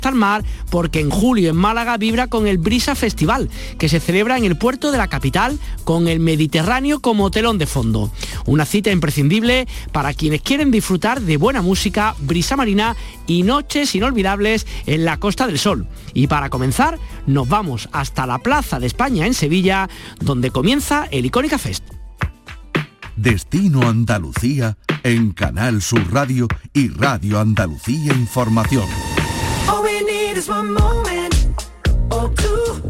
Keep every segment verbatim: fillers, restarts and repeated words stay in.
al mar, porque en julio en Málaga vibra con el Brisa Festival, que se celebra en el puerto de la capital con el Mediterráneo como telón de fondo. Una cita imprescindible para quienes quieren disfrutar de buena música, brisa marina y noches inolvidables en la Costa del Sol. Y para comenzar, nos vamos hasta la Plaza de España en Sevilla, donde comienza el Icónica Fest. Destino Andalucía en Canal Sur Radio y Radio Andalucía Información. All we need is one moment or two.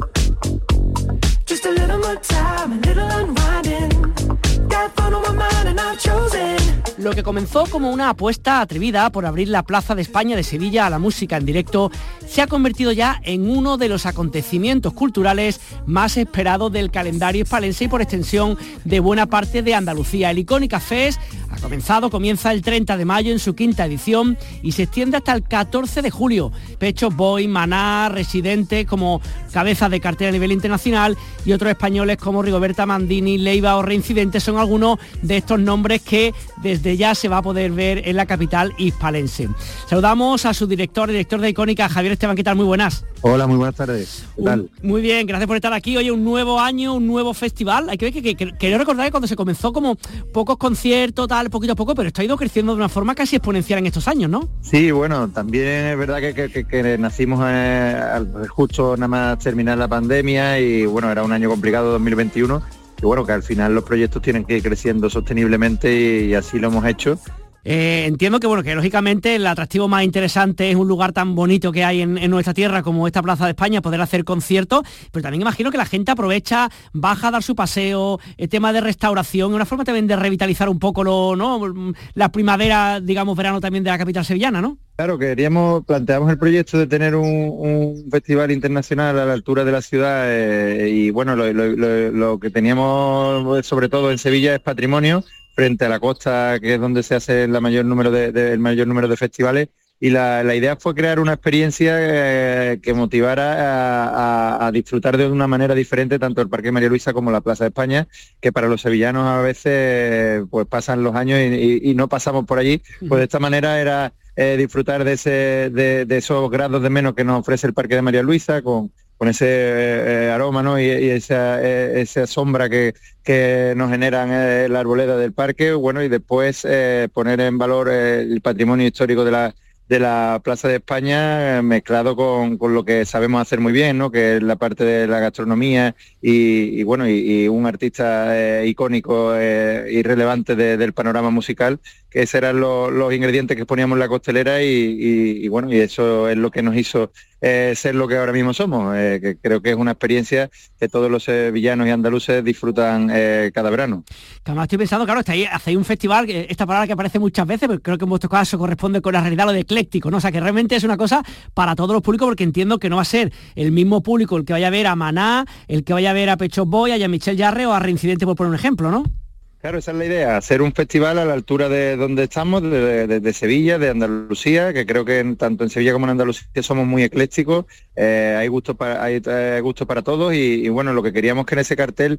Just a little more time, a little unwinding. Got fun on my mind and I've chosen. Lo que comenzó como una apuesta atrevida por abrir la Plaza de España de Sevilla a la música en directo se ha convertido ya en uno de los acontecimientos culturales más esperados del calendario hispalense y por extensión de buena parte de Andalucía. El Icónica Fest ha comenzado, comienza el treinta de mayo en su quinta edición y se extiende hasta el catorce de julio. Pet Shop Boys, Maná, Residente como cabezas de cartel a nivel internacional y otros españoles como Rigoberta Mandini, Leiva o Reincidente son algunos de estos nombres que desde ya se va a poder ver en la capital hispalense. Saludamos a su director, director de Icónica, Javier Esteban. ¿Qué tal? Muy buenas. Hola, muy buenas tardes. ¿Qué tal? Un, muy bien, gracias por estar aquí. Oye, un nuevo año, un nuevo festival. Hay que ver que, que, que quiero recordar que cuando se comenzó como pocos conciertos, tal, poquito a poco, pero esto ha ido creciendo de una forma casi exponencial en estos años, ¿no? Sí, bueno, también es verdad que, que, que, que nacimos eh, justo nada más terminar la pandemia y bueno, era un año complicado dos mil veintiuno. Y bueno, que al final los proyectos tienen que ir creciendo sosteniblemente y, y así lo hemos hecho. Eh, entiendo que bueno que lógicamente el atractivo más interesante es un lugar tan bonito que hay en, en nuestra tierra como esta Plaza de España, poder hacer conciertos, pero también imagino que la gente aprovecha, baja a dar su paseo, el tema de restauración, una forma también de revitalizar un poco lo, ¿no? la primavera, digamos, verano también de la capital sevillana, ¿no? Claro, queríamos, planteamos el proyecto de tener un, un festival internacional a la altura de la ciudad eh, y bueno, lo, lo, lo, lo que teníamos sobre todo en Sevilla es patrimonio, frente a la costa, que es donde se hace la mayor número de, de, el mayor número de festivales, y la, la idea fue crear una experiencia eh, que motivara a, a, a disfrutar de una manera diferente tanto el Parque María Luisa como la Plaza de España, que para los sevillanos a veces pues pasan los años y, y, y no pasamos por allí, pues de esta manera era eh, disfrutar de, ese, de, de esos grados de menos que nos ofrece el Parque de María Luisa, con con ese eh, aroma, ¿no? y, y esa, eh, esa sombra que, que nos generan eh, la arboleda del parque, bueno, y después eh, poner en valor eh, el patrimonio histórico de la, de la Plaza de España eh, mezclado con, con lo que sabemos hacer muy bien, ¿no? Que es la parte de la gastronomía y, y bueno, y, y un artista eh, icónico eh, y relevante de, del panorama musical, que esos eran los, los ingredientes que poníamos en la costelera y, y, y bueno, y eso es lo que nos hizo eh, ser lo que ahora mismo somos, eh, que creo que es una experiencia que todos los sevillanos y andaluces disfrutan eh, cada verano. Además estoy pensando, claro, está ahí, hacéis un festival, esta palabra que aparece muchas veces, pero creo que en vuestro caso corresponde con la realidad lo de ecléctico, ¿no? O sea, que realmente es una cosa para todos los públicos, porque entiendo que no va a ser el mismo público el que vaya a ver a Maná, el que vaya a ver a Pet Shop Boys, a Jean-Michel Jarre o a Reincidente, por poner un ejemplo, ¿no? Claro, esa es la idea, hacer un festival a la altura de donde estamos, de, de, de Sevilla, de Andalucía, que creo que en, tanto en Sevilla como en Andalucía somos muy eclécticos, eh, hay gusto para hay eh, gusto para todos y, y bueno, lo que queríamos que en ese cartel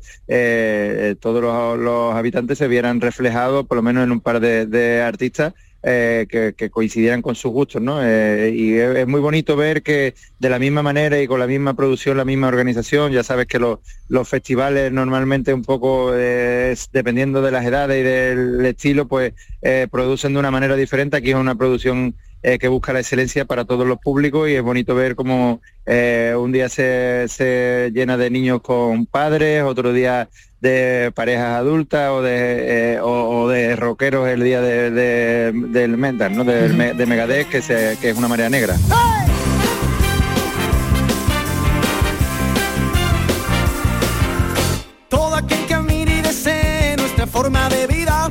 eh, todos los, los habitantes se vieran reflejados, por lo menos en un par de, de artistas, Eh, que, que coincidieran con sus gustos, ¿no? Eh, y es, es muy bonito ver que de la misma manera y con la misma producción, la misma organización, ya sabes que los, los festivales normalmente un poco, eh, dependiendo de las edades y del estilo, pues eh, producen de una manera diferente. Aquí es una producción eh, que busca la excelencia para todos los públicos y es bonito ver cómo eh, un día se, se llena de niños con padres, otro día de parejas adultas o de eh, o, o de rockeros el día de, de, del Metal, ¿no? De, de Megadeth, que, se, que es una marea negra. Todo aquel que mire y desee nuestra forma de vida.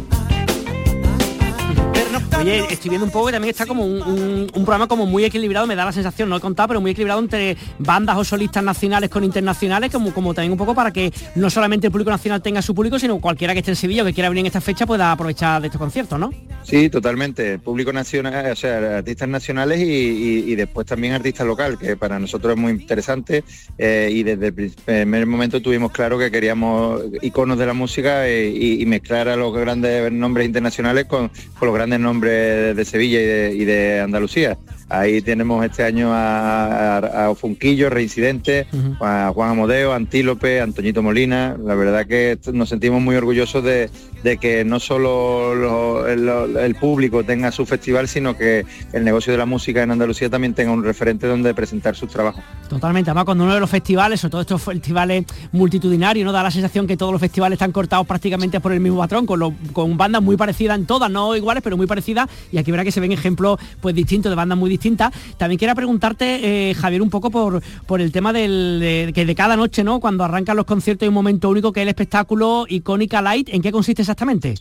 Oye, estoy viendo un poco que también está como un, un, un programa como muy equilibrado, me da la sensación, no he contado, pero muy equilibrado entre bandas o solistas nacionales con internacionales, como, como también un poco para que no solamente el público nacional tenga su público, sino cualquiera que esté en Sevilla o que quiera venir en esta fecha pueda aprovechar de estos conciertos, ¿no? Sí, totalmente, público nacional, o sea, artistas nacionales y, y, y después también artistas local, que para nosotros es muy interesante eh, y desde el primer momento tuvimos claro que queríamos iconos de la música y, y mezclar a los grandes nombres internacionales con, con los grandes nombres de Sevilla y de, y de Andalucía. Ahí tenemos este año a, a, a Ofunquillo, Reincidente, uh-huh. a Juan Amodeo, Antílope, Antoñito Molina. La verdad que nos sentimos muy orgullosos de, de que no solo lo, el, el público tenga su festival, sino que el negocio de la música en Andalucía también tenga un referente donde presentar sus trabajos. Totalmente, además cuando uno de los festivales, sobre todo estos festivales multitudinarios, ¿no? Da la sensación que todos los festivales están cortados prácticamente por el mismo patrón, con, lo, con bandas muy parecidas en todas, no iguales, pero muy parecidas, y aquí verá que se ven ejemplos pues distintos, de bandas muy distintas. También quería preguntarte, eh, Javier, un poco por, por el tema del, de, que de cada noche, ¿no? Cuando arrancan los conciertos hay un momento único que es el espectáculo Icónica Light. ¿En qué consiste exactamente?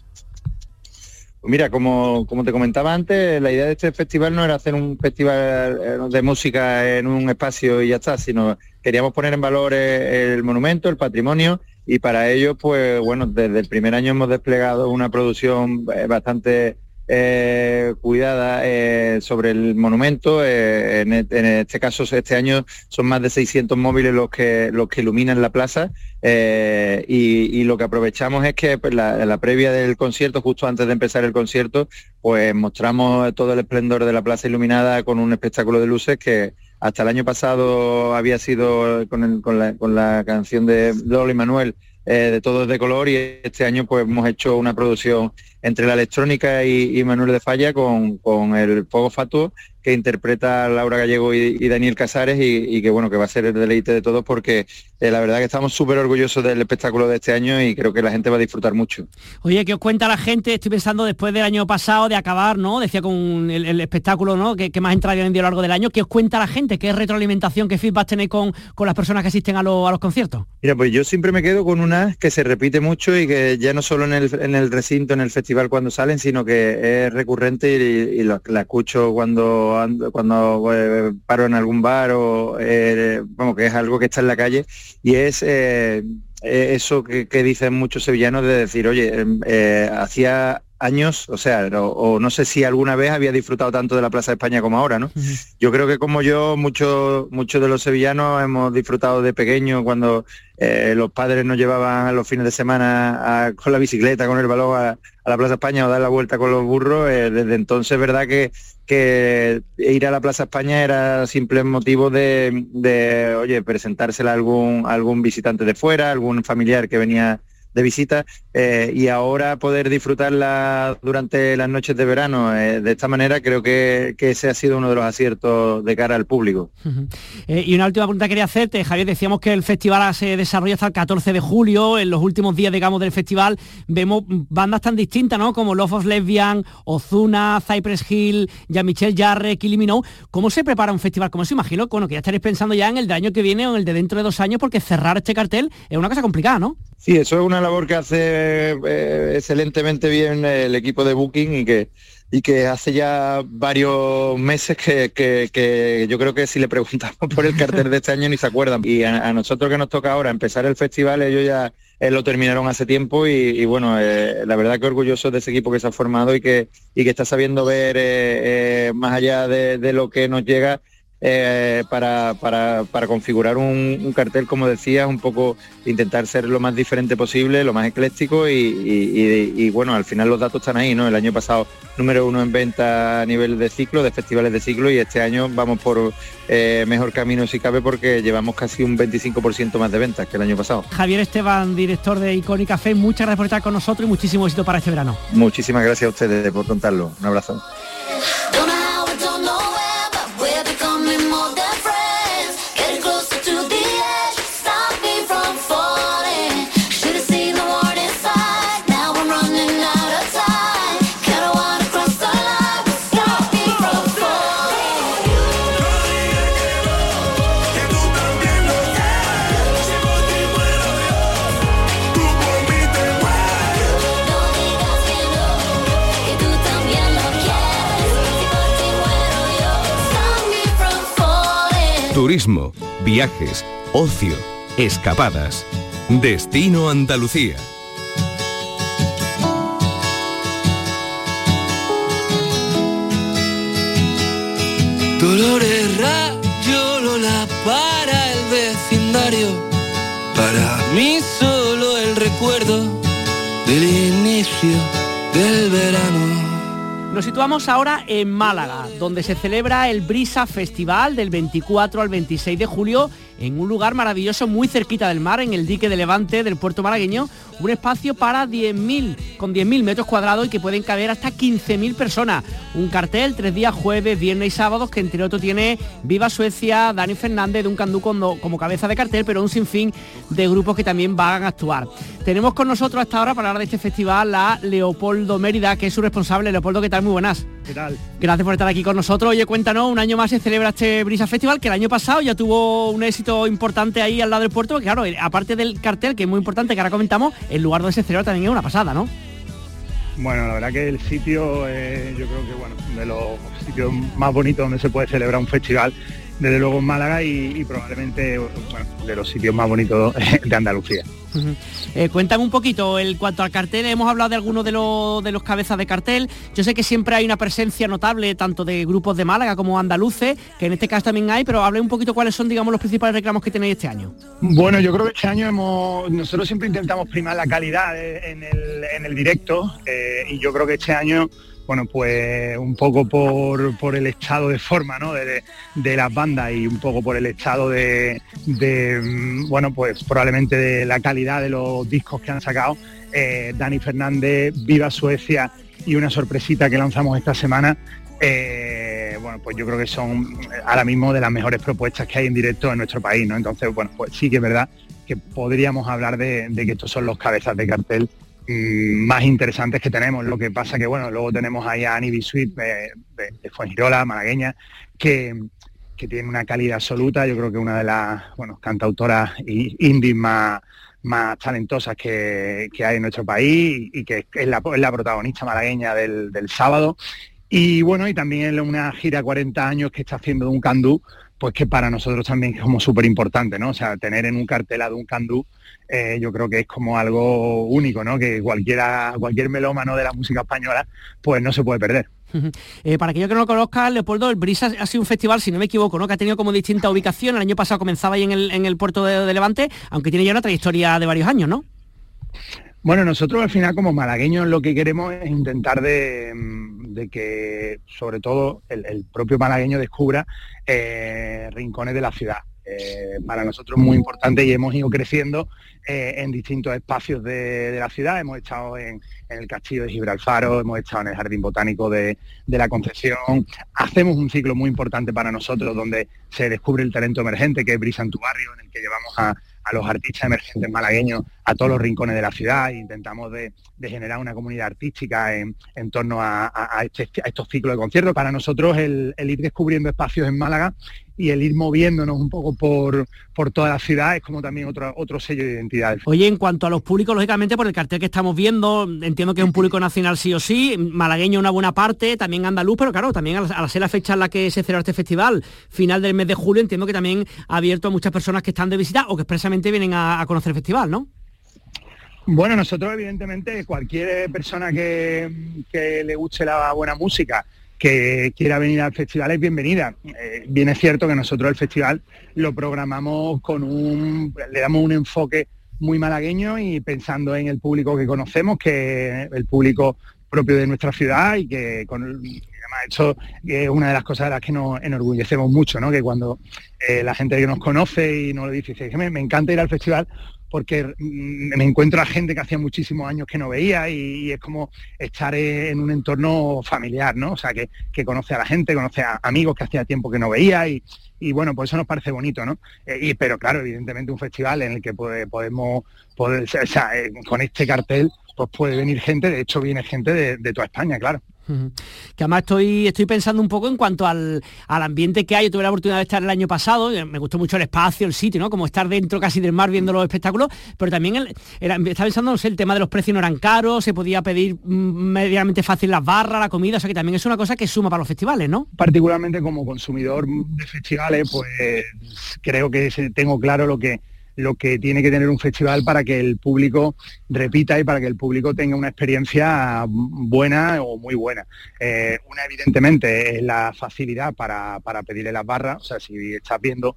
Mira, como, como te comentaba antes, la idea de este festival no era hacer un festival de música en un espacio y ya está, sino queríamos poner en valor el monumento, el patrimonio, y para ello, pues bueno, desde el primer año hemos desplegado una producción bastante Eh, cuidada eh, sobre el monumento. Eh, en, en este caso, este año son más de seiscientos móviles los que los que iluminan la plaza, eh, y, y lo que aprovechamos es que pues, la, la previa del concierto, justo antes de empezar el concierto, pues mostramos todo el esplendor de la plaza iluminada con un espectáculo de luces que hasta el año pasado había sido con, el, con, la, con la canción de Lolo y Manuel, Eh, de Todos de Color, y este año pues hemos hecho una producción entre la electrónica y, y Manuel de Falla con, con el Fuego Fatuo, que interpreta Laura Gallego y, y Daniel Casares, y, y que bueno, que va a ser el deleite de todos, porque eh, la verdad que estamos súper orgullosos del espectáculo de este año y creo que la gente va a disfrutar mucho. Oye, ¿qué os cuenta la gente? Estoy pensando después del año pasado de acabar, ¿no? Decía con el, el espectáculo, ¿no? Que, que más entradas habían vendido a lo largo del año. ¿Qué os cuenta la gente? ¿Qué retroalimentación, qué feedback tenéis con, con las personas que asisten a, lo, a los conciertos? Mira, pues yo siempre me quedo con una que se repite mucho y que ya no solo en el, en el recinto, en el festival cuando salen, sino que es recurrente y, y lo, la escucho cuando ando, cuando eh, paro en algún bar o eh, vamos, que es algo que está en la calle, y es eh, eso que, que dicen muchos sevillanos de decir, oye, eh, hacía años, o sea, o, o no sé si alguna vez había disfrutado tanto de la Plaza de España como ahora, ¿no? Uh-huh. Yo creo que como yo, muchos muchos de los sevillanos hemos disfrutado de pequeño cuando eh, los padres nos llevaban a los fines de semana a, con la bicicleta, con el balón a, a la Plaza España o dar la vuelta con los burros. Eh, desde entonces, verdad que que ir a la Plaza España era simple motivo de, de oye, presentársela a algún, a algún visitante de fuera, algún familiar que venía de visita, eh, y ahora poder disfrutarla durante las noches de verano eh, de esta manera, creo que, que ese ha sido uno de los aciertos de cara al público. Uh-huh. Eh, y una última pregunta quería hacerte, Javier. Decíamos que el festival se desarrolla hasta el catorce de julio. En los últimos días, digamos, del festival vemos bandas tan distintas, ¿no? Como Love of Lesbian, Ozuna, Cypress Hill, Jean-Michel Jarre, Kylie Minogue. ¿Cómo se prepara un festival como eso? Imagino, bueno, que ya estaréis pensando ya en el del año que viene o en el de dentro de dos años, porque cerrar este cartel es una cosa complicada, ¿no? Sí, eso es una labor que hace eh, excelentemente bien el equipo de Booking, y que y que hace ya varios meses que, que, que yo creo que si le preguntamos por el cartel de este año ni se acuerdan. Y a, a nosotros que nos toca ahora empezar el festival, ellos ya eh, lo terminaron hace tiempo, y, y bueno, eh, la verdad que orgullosos de ese equipo que se ha formado y que, y que está sabiendo ver eh, eh, más allá de, de lo que nos llega, Eh, para, para, para configurar un, un cartel, como decías, un poco intentar ser lo más diferente posible, lo más ecléctico, y, y, y, y bueno, al final los datos están ahí, ¿no? El año pasado número uno en venta a nivel de ciclo, de festivales de ciclo, y este año vamos por eh, mejor camino si cabe, porque llevamos casi un veinticinco por ciento más de ventas que el año pasado. Javier Esteban, director de Icónica Fest, muchas gracias por estar con nosotros y muchísimo éxito para este verano. Muchísimas gracias a ustedes por contarlo. Un abrazo. Turismo, viajes, ocio, escapadas. Destino Andalucía. Dolores Rayo Lola para el vecindario, para mí solo el recuerdo del inicio del verano. Nos situamos ahora en Málaga, donde se celebra el Brisa Festival del veinticuatro al veintiséis de julio, en un lugar maravilloso muy cerquita del mar, en el dique de Levante del puerto malagueño, un espacio para diez mil, con diez mil metros cuadrados y que pueden caber hasta quince mil personas. Un cartel, tres días, jueves, viernes y sábados, que entre otros tiene Viva Suecia, Dani Fernández, Duncan Du como, como cabeza de cartel, pero un sinfín de grupos que también van a actuar. Tenemos con nosotros hasta ahora para hablar de este festival a Leopoldo Mérida, que es su responsable. Leopoldo, ¿qué tal? Muy buenas. ¿Qué tal? Gracias por estar aquí con nosotros. Oye, cuéntanos, un año más se celebra este Brisa Festival, que el año pasado ya tuvo un éxito importante ahí al lado del puerto, porque claro, aparte del cartel, que es muy importante, que ahora comentamos, el lugar donde se celebra también es una pasada, ¿no? Bueno, la verdad que el sitio, eh, yo creo que bueno, de los sitios más bonitos donde se puede celebrar un festival, desde luego en Málaga y, y probablemente bueno, de los sitios más bonitos de Andalucía. Uh-huh. Eh, cuéntame un poquito, en cuanto al cartel, hemos hablado de algunos de los, de los cabezas de cartel. Yo sé que siempre hay una presencia notable tanto de grupos de Málaga como andaluces, que en este caso también hay, pero hable un poquito cuáles son, digamos, los principales reclamos que tenéis este año. Bueno, yo creo que este año hemos, nosotros siempre intentamos primar la calidad en el, en el directo, eh, y yo creo que este año, bueno, pues un poco por, por el estado de forma, ¿no?, de, de las bandas y un poco por el estado de, de, bueno, pues probablemente de la calidad de los discos que han sacado, eh, Dani Fernández, Viva Suecia y una sorpresita que lanzamos esta semana, eh, bueno, pues yo creo que son ahora mismo de las mejores propuestas que hay en directo en nuestro país, ¿no? Entonces, bueno, pues sí que es verdad que podríamos hablar de, de que estos son los cabezas de cartel más interesantes que tenemos. Lo que pasa que bueno, luego tenemos ahí a Annie Bisuit de, de, de Fuengirola, malagueña, que, que tiene una calidad absoluta. Yo creo que una de las bueno, cantautoras indies más, más talentosas que, que hay en nuestro país y que es la, es la protagonista malagueña del, del sábado. Y bueno, y también una gira cuarenta años que está haciendo Duncan Du, pues que para nosotros también es como súper importante, ¿no? O sea, tener en un cartel a Duncan Du, eh, yo creo que es como algo único, ¿no? Que cualquiera, cualquier melómano de la música española, pues no se puede perder. Eh, para aquellos que no lo conozcan, Leopoldo, el Brisa ha sido un festival, si no me equivoco, ¿no?, que ha tenido como distinta ubicación. El año pasado comenzaba ahí en el, en el puerto de, de Levante, aunque tiene ya una trayectoria de varios años, ¿no? Bueno, nosotros al final como malagueños lo que queremos es intentar de, de que sobre todo el, el propio malagueño descubra eh, rincones de la ciudad. Eh, para nosotros es muy importante y hemos ido creciendo eh, en distintos espacios de, de la ciudad. Hemos estado en, en el Castillo de Gibralfaro, hemos estado en el Jardín Botánico de, de la Concepción. Hacemos un ciclo muy importante para nosotros donde se descubre el talento emergente, que es Brisa en tu barrio, en el que llevamos a a los artistas emergentes malagueños a todos los rincones de la ciudad e intentamos de, de generar una comunidad artística en, en torno a, a, a, este, a estos ciclos de conciertos. Para nosotros el, el ir descubriendo espacios en Málaga y el ir moviéndonos un poco por, por toda la ciudad es como también otro, otro sello de identidad. Oye, en cuanto a los públicos, lógicamente por el cartel que estamos viendo, entiendo que es un público nacional sí o sí, malagueño una buena parte, también andaluz, pero claro, también al, al ser la fecha en la que se celebra este festival, final del mes de julio, entiendo que también ha abierto a muchas personas que están de visita o que expresamente vienen a, a conocer el festival, ¿no? Bueno, nosotros evidentemente cualquier persona que, que le guste la buena música, que quiera venir al festival es bienvenida. Eh, bien es cierto que nosotros el festival lo programamos con un, le damos un enfoque muy malagueño y pensando en el público que conocemos, que es el público propio de nuestra ciudad y que con además esto es una de las cosas de las que nos enorgullecemos mucho, ¿no? Que cuando eh, la gente que nos conoce y nos lo dice, dice me, me encanta ir al festival porque me encuentro a gente que hacía muchísimos años que no veía y, y es como estar en un entorno familiar, ¿no? O sea, que, que conoce a la gente, conoce a amigos que hacía tiempo que no veía y, y bueno, pues eso nos parece bonito, ¿no? Eh, y, pero claro, evidentemente un festival en el que puede, podemos, poder, o sea, eh, con este cartel, pues puede venir gente, de hecho viene gente de, de toda España, claro. Que además estoy estoy pensando un poco en cuanto al, al ambiente que hay. Yo tuve la oportunidad de estar el año pasado, me gustó mucho el espacio, el sitio, ¿no? Como estar dentro casi del mar viendo los espectáculos, pero también el, era, estaba pensando, no sé, el tema de los precios no eran caros, se podía pedir medianamente fácil las barras, la comida, o sea que también es una cosa que suma para los festivales, ¿no? Particularmente como consumidor de festivales, pues creo que tengo claro lo que lo que tiene que tener un festival para que el público repita y para que el público tenga una experiencia buena o muy buena. Eh, una, evidentemente, es la facilidad para, para pedirle las barras. O sea, si estás viendo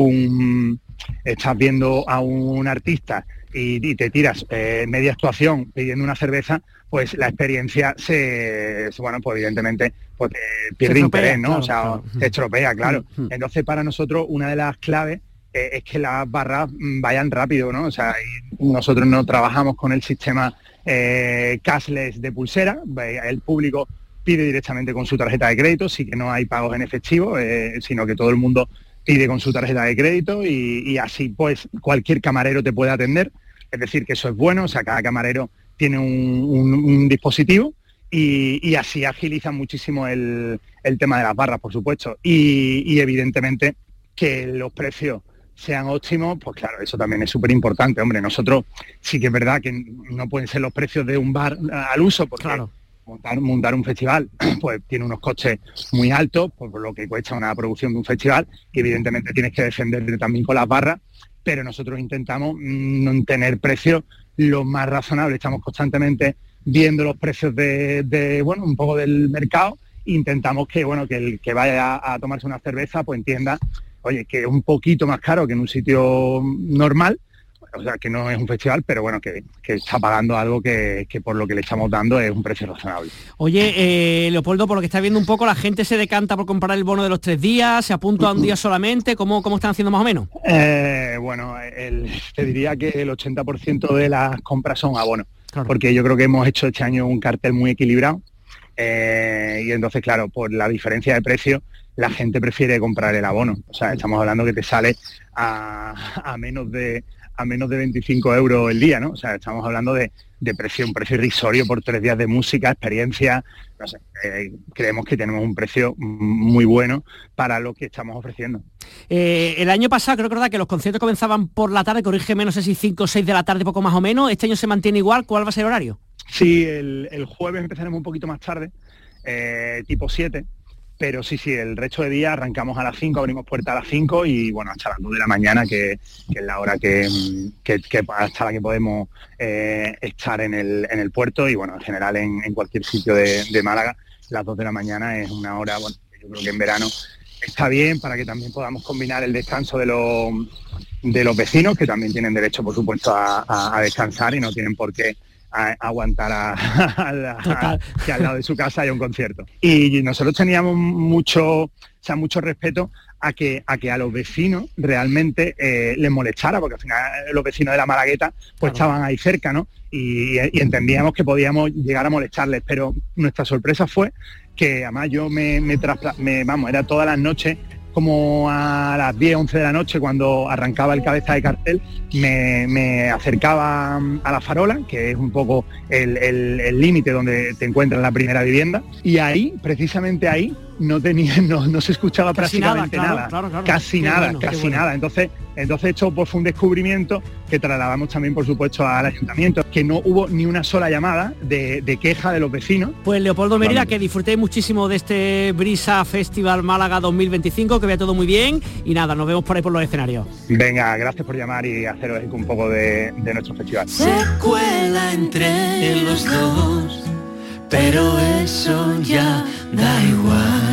un estás viendo a un artista y, y te tiras eh, media actuación pidiendo una cerveza, pues la experiencia se, bueno, pues evidentemente pues, eh, pierde interés, ¿no? Claro, o sea, claro. te estropea, claro. Entonces, para nosotros, una de las claves eh, es que las barras vayan rápido, ¿no? O sea, nosotros no trabajamos con el sistema eh, cashless de pulsera, el público pide directamente con su tarjeta de crédito, sí que no hay pagos en efectivo, eh, sino que todo el mundo pide con su tarjeta de crédito y, y así pues cualquier camarero te puede atender, es decir, que eso es bueno, o sea, cada camarero tiene un, un, un dispositivo y, y así agiliza muchísimo el, el tema de las barras, por supuesto, y, y evidentemente que los precios sean óptimos, pues claro, eso también es súper importante, hombre, nosotros sí que es verdad que no pueden ser los precios de un bar al uso, porque claro. Montar, montar un festival pues tiene unos costes muy altos por lo que cuesta una producción de un festival, que evidentemente tienes que defender también con las barras, pero nosotros intentamos mmm, tener precios lo más razonables, estamos constantemente viendo los precios de, de bueno, un poco del mercado, intentamos que bueno que el que vaya a, a tomarse una cerveza pues entienda, oye, que es un poquito más caro que en un sitio normal, o sea, que no es un festival, pero bueno, que, que está pagando algo que, que por lo que le estamos dando es un precio razonable. Oye, eh, Leopoldo, por lo que está viendo un poco, la gente se decanta por comprar el bono de los tres días, se apunta a un día solamente, ¿cómo, cómo están haciendo más o menos? Eh, bueno, el, te diría que el ochenta por ciento de las compras son abonos, claro. Porque yo creo que hemos hecho este año un cartel muy equilibrado, eh, y entonces, claro, por la diferencia de precio, la gente prefiere comprar el abono. O sea, estamos hablando que te sale a, a menos de... a menos de veinticinco euros el día, ¿no? O sea, estamos hablando de, de precio, un precio irrisorio por tres días de música, experiencia, no sé, eh, creemos que tenemos un precio muy bueno para lo que estamos ofreciendo. Eh, el año pasado creo que, verdad, que los conciertos comenzaban por la tarde, corrígeme, no sé si cinco o seis de la tarde, poco más o menos, ¿este año se mantiene igual? ¿Cuál va a ser el horario? Sí, el, el jueves empezaremos un poquito más tarde, eh, tipo siete, pero sí, sí, el resto de día arrancamos a las cinco, abrimos puerta a las cinco y bueno, hasta las dos de la mañana, que, que es la hora que, que, que hasta la que podemos eh, estar en el, en el puerto y bueno, en general en, en cualquier sitio de, de Málaga, las dos de la mañana es una hora, bueno, yo creo que en verano está bien para que también podamos combinar el descanso de los, de los vecinos, que también tienen derecho, por supuesto, a, a, a descansar y no tienen por qué a aguantar a, a, la, a que al lado de su casa haya un concierto. Y nosotros teníamos mucho, o sea, mucho respeto a que a que a los vecinos realmente eh, les molestara, porque al final los vecinos de la Malagueta pues claro. Estaban ahí cerca, ¿no? Y, y entendíamos que podíamos llegar a molestarles, pero nuestra sorpresa fue que además yo me, me, trasla- me vamos, era todas las noches, como a las diez, once de la noche, cuando arrancaba el cabeza de cartel, me, me acercaba a la farola, que es un poco el límite donde te encuentras en la primera vivienda, y ahí, precisamente ahí, no tenía, no, no se escuchaba casi prácticamente nada, claro, nada. Claro, claro. casi qué nada, bueno, casi bueno. nada. Entonces, entonces esto pues, fue un descubrimiento que trasladamos también, por supuesto, al ayuntamiento, que no hubo ni una sola llamada de, de queja de los vecinos. Pues Leopoldo Mérida, que disfrutéis muchísimo de este Brisa Festival Málaga dos mil veinticinco, que vea todo muy bien y nada, nos vemos por ahí por los escenarios. Venga, gracias por llamar y haceros un poco de, de nuestro festival. Se cuela entre los dos, pero eso ya da igual.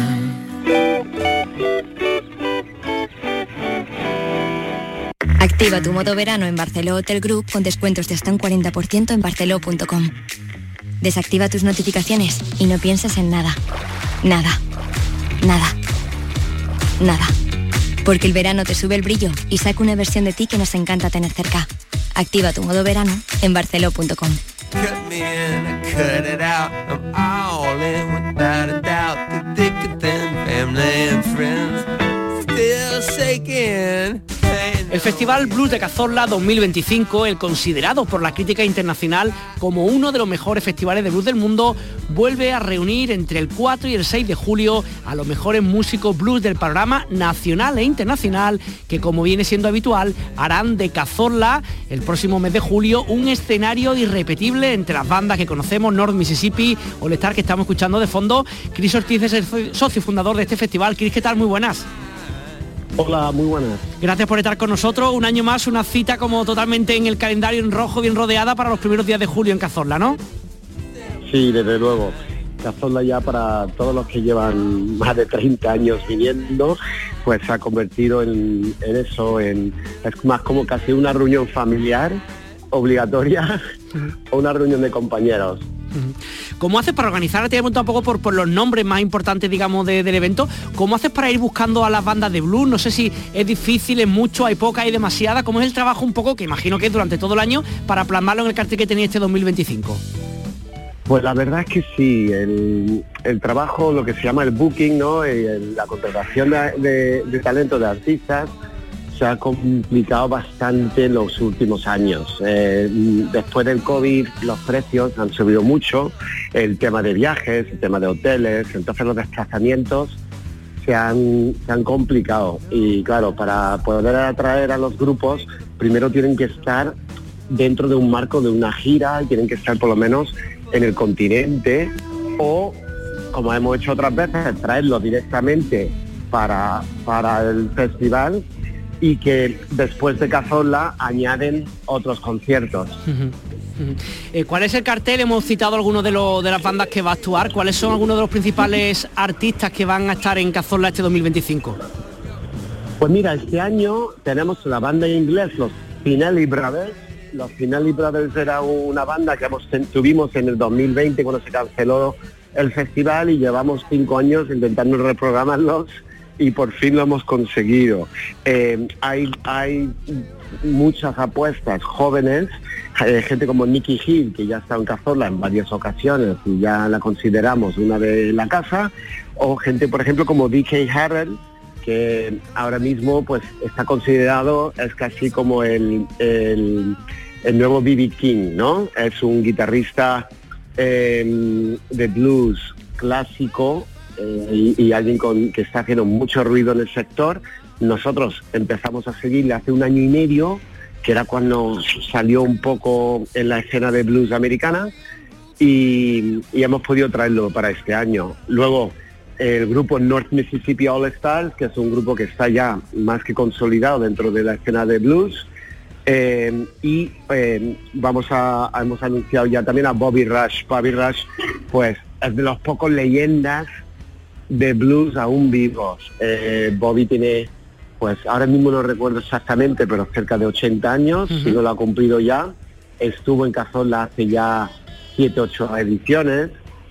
Activa tu modo verano en Barceló Hotel Group con descuentos de hasta un cuarenta por ciento en barceló punto com. Desactiva tus notificaciones y no pienses en nada. Nada. Nada. Nada. Porque el verano te sube el brillo y saca una versión de ti que nos encanta tener cerca. Activa tu modo verano en barceló punto com. Cut me in, cut it out. I'm all in without a doubt. The thick and thin, family and friends, still shaking. El Festival Blues de Cazorla dos mil veinticinco, el considerado por la crítica internacional como uno de los mejores festivales de blues del mundo, vuelve a reunir entre el cuatro y el seis de julio a los mejores músicos blues del panorama nacional e internacional, que, como viene siendo habitual, harán de Cazorla el próximo mes de julio un escenario irrepetible entre las bandas que conocemos, North Mississippi, All Star, que estamos escuchando de fondo. Chris Ortiz es el socio fundador de este festival. Chris, ¿qué tal? Muy buenas. Hola, muy buenas. Gracias por estar con nosotros. Un año más, una cita como totalmente en el calendario en rojo, bien rodeada para los primeros días de julio en Cazorla, ¿no? Sí, desde luego. Cazorla ya para todos los que llevan más de treinta años viniendo, pues se ha convertido en, en eso, en es más como casi una reunión familiar obligatoria uh-huh. o una reunión de compañeros. ¿Cómo haces para organizar? Te he preguntado un poco por, por los nombres más importantes, digamos, de, del evento. ¿Cómo haces para ir buscando a las bandas de blues? No sé si es difícil, es mucho, hay poca, hay demasiada. ¿Cómo es el trabajo un poco, que imagino que es durante todo el año, para plasmarlo en el cartel que tenía este dos mil veinticinco? Pues la verdad es que sí, el, el trabajo, lo que se llama el booking, ¿no? El, la contratación de, de, de talento de artistas, se ha complicado bastante en los últimos años. Eh, después del COVID los precios han subido mucho, el tema de viajes, el tema de hoteles, entonces los desplazamientos se han, se han complicado. Y claro, para poder atraer a los grupos, primero tienen que estar dentro de un marco de una gira, y tienen que estar por lo menos en el continente, o, como hemos hecho otras veces, traerlos directamente para, para el festival, y que después de Cazorla añaden otros conciertos. Uh-huh. Uh-huh. Eh, ¿Cuál es el cartel? Hemos citado algunos de, los, de las bandas que va a actuar. ¿Cuáles son algunos de los principales artistas que van a estar en Cazorla este dos mil veinticinco? Pues mira, este año tenemos la banda inglés, los Finelli Brothers. Los Finelli Brothers era una banda que hemos, tuvimos en el dos mil veinte cuando se canceló el festival, y llevamos cinco años intentando reprogramarlos, y por fin lo hemos conseguido. Eh, hay, hay muchas apuestas jóvenes, eh, gente como Nicky Hill, que ya está en Cazorla en varias ocasiones y ya la consideramos una de la casa, o gente, por ejemplo, como D K Harrell, que ahora mismo pues está considerado, es casi como el, el, el nuevo B B King, ¿no? Es un guitarrista eh, de blues clásico, Eh, y, y alguien con, que está haciendo mucho ruido en el sector. Nosotros empezamos a seguirle hace un año y medio, que era cuando salió un poco en la escena de blues americana, y, y hemos podido traerlo para este año. Luego el grupo North Mississippi All Stars, que es un grupo que está ya más que consolidado dentro de la escena de blues, eh, y eh, vamos a, hemos anunciado ya también a Bobby Rush. Bobby Rush pues es de los pocos leyendas de blues aún vivos. eh, Bobby tiene, pues ahora mismo no recuerdo exactamente, pero cerca de ochenta años, uh-huh. si no lo ha cumplido ya. Estuvo en Cazorla hace ya siete, ocho ediciones,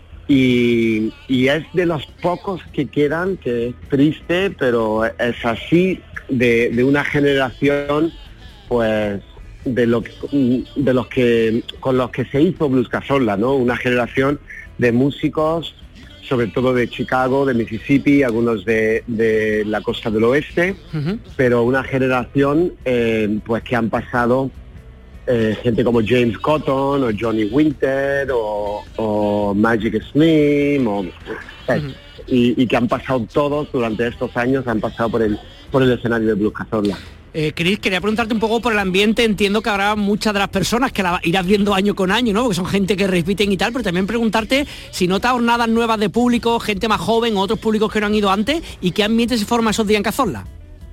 y, y es de los pocos que quedan, que es triste, pero es así, de, de una generación, pues de, lo, de los que con los que se hizo Blues Cazorla, ¿no? Una generación de músicos, sobre todo de Chicago, de Mississippi, algunos de, de la costa del oeste, uh-huh. pero una generación eh, pues que han pasado eh, gente como James Cotton o Johnny Winter o, o Magic Slim, o, eh, uh-huh. y, y que han pasado todos durante estos años, han pasado por el, por el escenario de Blues Cazorla. Eh, Chris, quería preguntarte un poco por el ambiente. Entiendo que habrá muchas de las personas que la irás viendo año con año, ¿no? Porque son gente que repiten y tal, pero también preguntarte si notas jornadas nuevas de público, gente más joven, otros públicos que no han ido antes, y qué ambiente se forma esos días en Cazorla.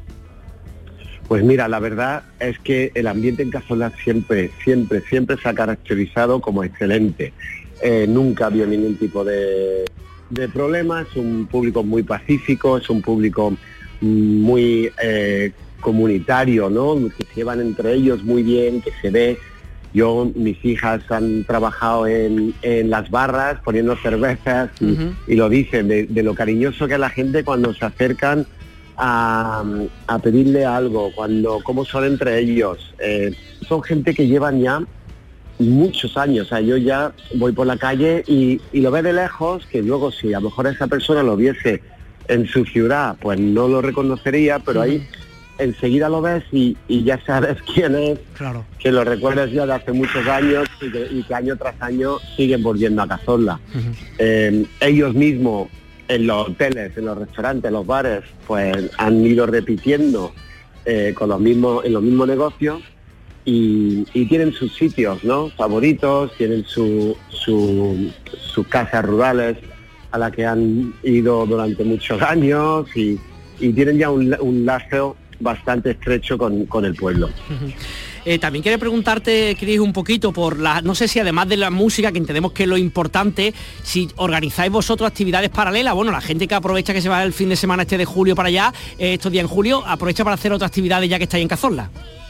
Pues mira, la verdad es que el ambiente en Cazorla siempre, siempre, siempre se ha caracterizado como excelente. Eh, nunca había ningún tipo de, de problema. Es un público muy pacífico, es un público muy eh, comunitario, ¿no? Que se llevan entre ellos muy bien, que se ve. Yo, mis hijas han trabajado en, en las barras poniendo cervezas y, uh-huh. y lo dicen, de, de lo cariñoso que es la gente cuando se acercan a, a pedirle algo, cuando cómo son entre ellos. Eh, son gente que llevan ya muchos años. O sea, yo ya voy por la calle y, y lo ve de lejos, que luego si a lo mejor esa persona lo viese en su ciudad, pues no lo reconocería, pero uh-huh. ahí enseguida lo ves y, y ya sabes quién es, claro. que lo recuerdas ya de hace muchos años y que, y que año tras año siguen volviendo a Cazorla. Uh-huh. Eh, ellos mismos en los hoteles, en los restaurantes, en los bares, pues han ido repitiendo eh, con los mismos, en los mismos negocios, y, y tienen sus sitios, ¿no? Favoritos, tienen su, su, sus casas rurales a las que han ido durante muchos años, y y tienen ya un, un lazo bastante estrecho con, con el pueblo. Uh-huh. Eh, también quería preguntarte, Cris, un poquito por la, no sé si además de la música, que entendemos que es lo importante, si organizáis vosotros actividades paralelas. Bueno, la gente que aprovecha que se va el fin de semana este de julio para allá, eh, estos días en julio, aprovecha para hacer otras actividades ya que estáis en Cazorla.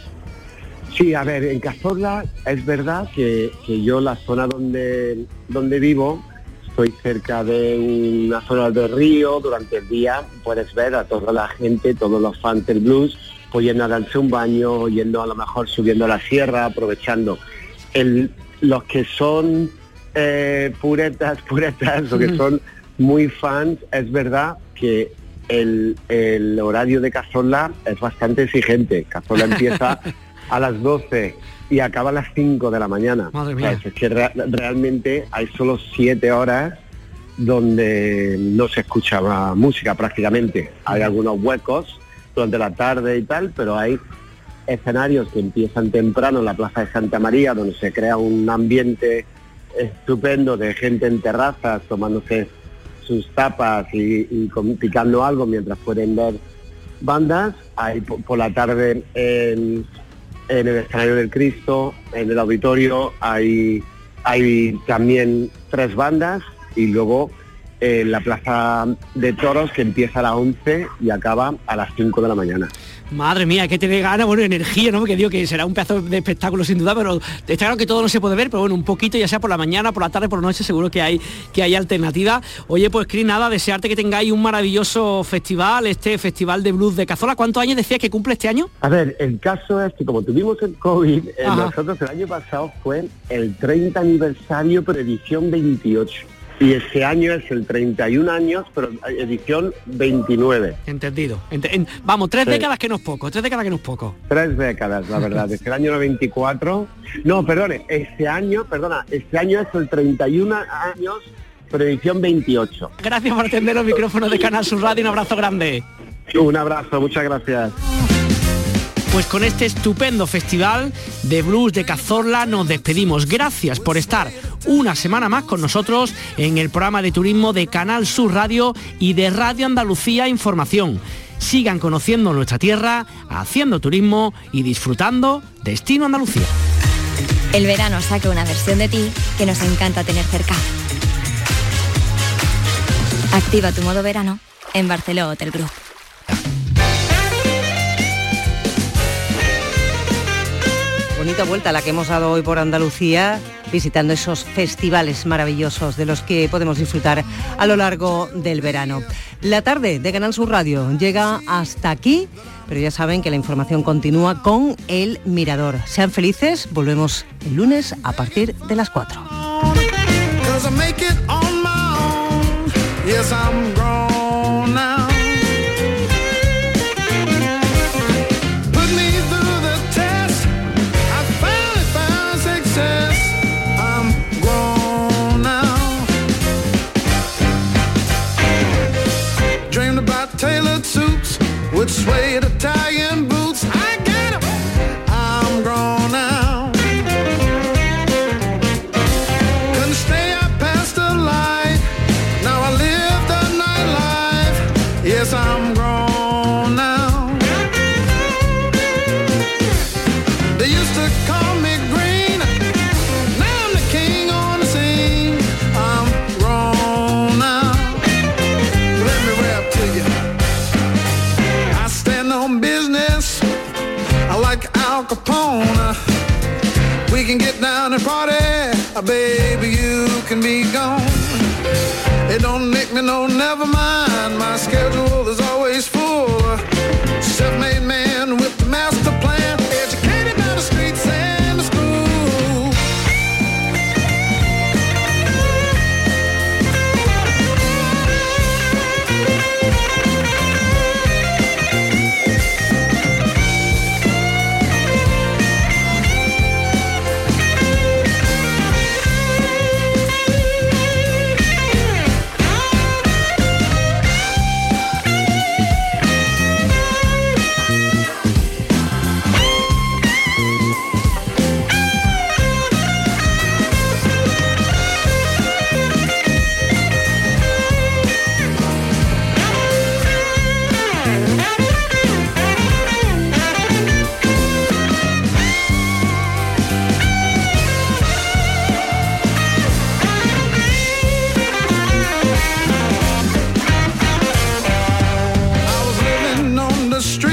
Sí, a ver, en Cazorla es verdad que, que yo la zona donde, donde vivo, estoy cerca de una zona del río. Durante el día puedes ver a toda la gente, todos los fans del blues, pues yendo a darse un baño, yendo a lo mejor subiendo a la sierra, aprovechando. El, los que son eh, puretas, puretas, o que son muy fans, es verdad que el, el horario de Cazorla es bastante exigente. Cazorla empieza a las doce y acaba a las cinco de la mañana. Madre mía. O sea, es que re- realmente hay solo siete horas donde no se escucha música prácticamente. Hay algunos huecos durante la tarde y tal, pero hay escenarios que empiezan temprano en la Plaza de Santa María, donde se crea un ambiente estupendo de gente en terrazas tomándose sus tapas y, y con, picando algo mientras pueden ver bandas. Hay por, por la tarde en, en el escenario del Cristo, en el auditorio, hay, hay también tres bandas, y luego en la Plaza de Toros, que empieza a las once y acaba a las cinco de la mañana. Madre mía, que tiene ganas, bueno, energía, ¿no? Porque digo que será un pedazo de espectáculo sin duda, pero está claro que todo no se puede ver, pero bueno, un poquito, ya sea por la mañana, por la tarde, por la noche, seguro que hay que hay alternativa. Oye, pues Cris, nada, desearte que tengáis un maravilloso festival, este Festival de Blues de Cazorla. ¿Cuántos años decías que cumple este año? A ver, el caso es que como tuvimos el COVID, eh, nosotros el año pasado fue el treinta aniversario, pero edición veintiocho. Y este año es el treinta y un años, pero edición veintinueve. Entendido. Ent- en, vamos, tres sí. décadas que no es poco, tres décadas que no es poco. Tres décadas, la verdad, desde el año veinticuatro. No, perdone, este año, perdona, este año es el treinta y un años, pero edición veintiocho. Gracias por atender los micrófonos de Canal Sur Radio, un abrazo grande. Un abrazo, muchas gracias. Pues con este estupendo festival de blues de Cazorla nos despedimos. Gracias por estar una semana más con nosotros en el programa de turismo de Canal Sur Radio y de Radio Andalucía Información. Sigan conociendo nuestra tierra, haciendo turismo y disfrutando Destino Andalucía. El verano saca una versión de ti que nos encanta tener cerca. Activa tu modo verano en Barceló Hotel Group. Bonita vuelta la que hemos dado hoy por Andalucía, visitando esos festivales maravillosos de los que podemos disfrutar a lo largo del verano. La tarde de Canal Sur Radio llega hasta aquí, pero ya saben que la información continúa con El Mirador. Sean felices, volvemos el lunes a partir de las cuatro. Tailored suits with suede Italian boots. I got 'em. I'm grown now. Couldn't stay up past the light. Now I live the nightlife. Yes, I'm grown now. They used to call me green. Now I'm the king on the scene. I'm grown now. Let me rap to you. On business, I like Al Capone. We can get down and party, baby, you can be gone. It don't make me no never mind. My schedule is always full. Self-made man with the master plan, educated by the streets and the school. street.